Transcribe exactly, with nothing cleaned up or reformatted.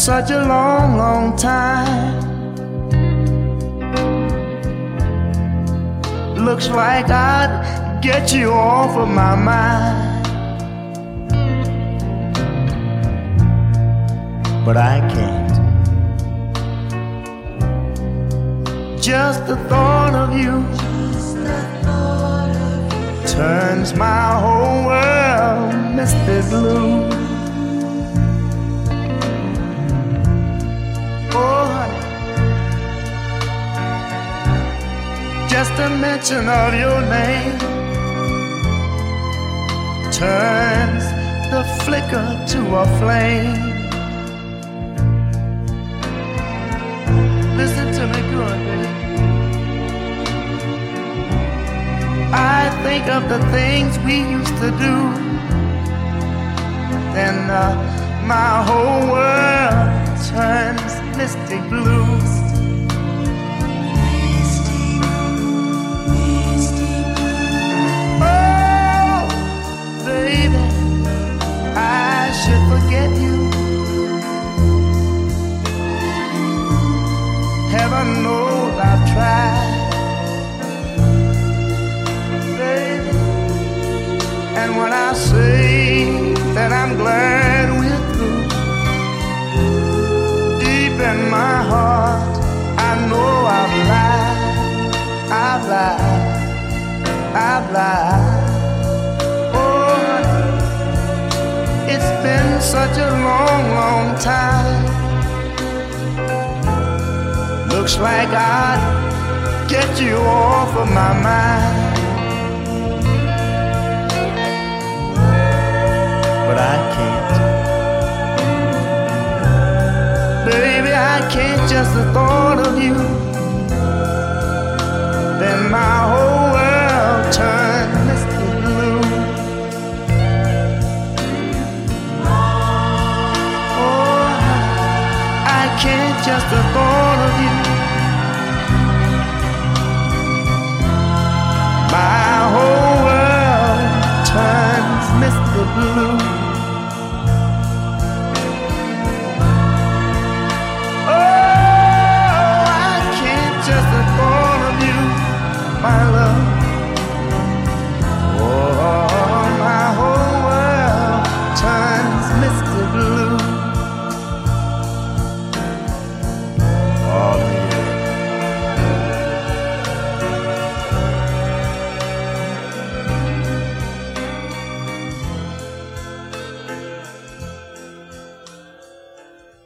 such a long, long time. Looks like I'd get you off of my mind, but I can't. Just the thought of you turns my whole world misty blue. Oh, honey, just a mention of your name turns the flicker to a flame. Listen to me good, baby. I think of the things we used to do, then uh, my whole world turns misty blue. Oh, baby, I should forget you. Heaven knows I've tried. And when I say that I'm glad we're through, deep in my heart I know I've lied, I've lied, I've lied. Oh, it's been such a long, long time. Looks like I'd get you off of my mind, but I can't. Baby, I can't. Just the thought of you, then my whole world turned misty blue. Oh, I can't. Just the thought of you, my